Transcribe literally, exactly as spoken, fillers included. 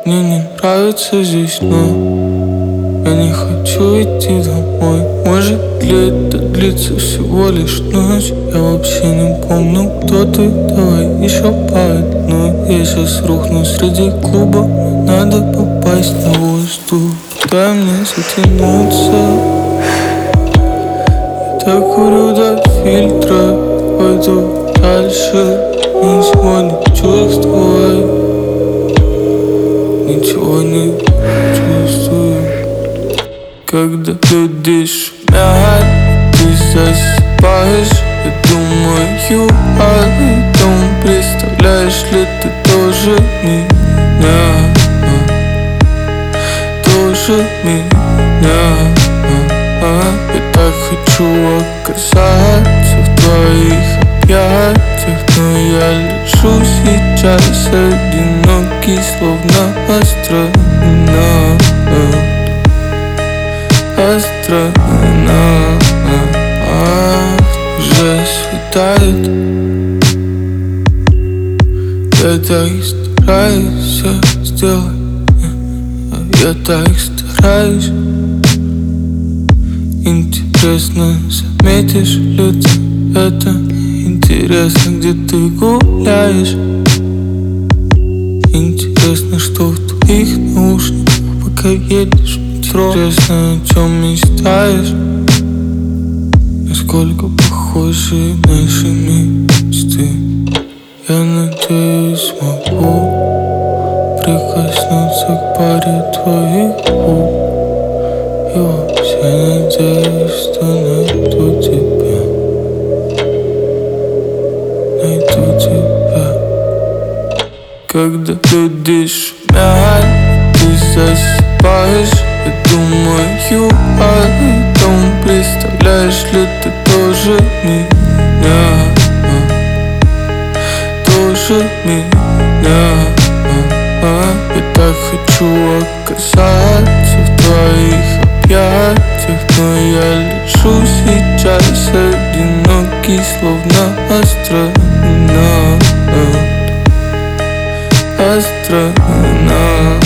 Мне не нравится здесь, но я не хочу идти домой. Может, лето длится всего лишь ночь. Я вообще не помню, кто ты. Давай еще по одной. Я сейчас рухну среди клуба. Надо попасть на воздух. Дай мне затянуться. Я так курю до фильтра. Пойду дальше. Ничего не чувствую. Ничего не чувствую. Когда люди шумят, ты засыпаешь. Я думаю о том, представляешь ли ты тоже меня, тоже меня. Я так хочу оказаться в твоих объятиях, но я лежу сейчас одинокий, словно астронавт. Астронавт. Уже светает. Я так стараюсь все сделать. Я так стараюсь. Интересно, заметишь ли ты это? Интересно, где ты гуляешь? Интересно, что в твоих наушниках, пока едешь в метро? Интересно, о чем мечтаешь? Насколько похожи наши мечты? Я надеюсь, смогу прикоснуться к паре твоих губ. И вообще надеюсь, что найду тебя. Найду тебя. Когда люди шумят, ты засыпаешь. Я думаю о том, представляешь ли ты тоже меня, тоже меня. Я так хочу оказаться в твоих объятиях, но я лежу сейчас одинокий, словно астронавт. Астронавт.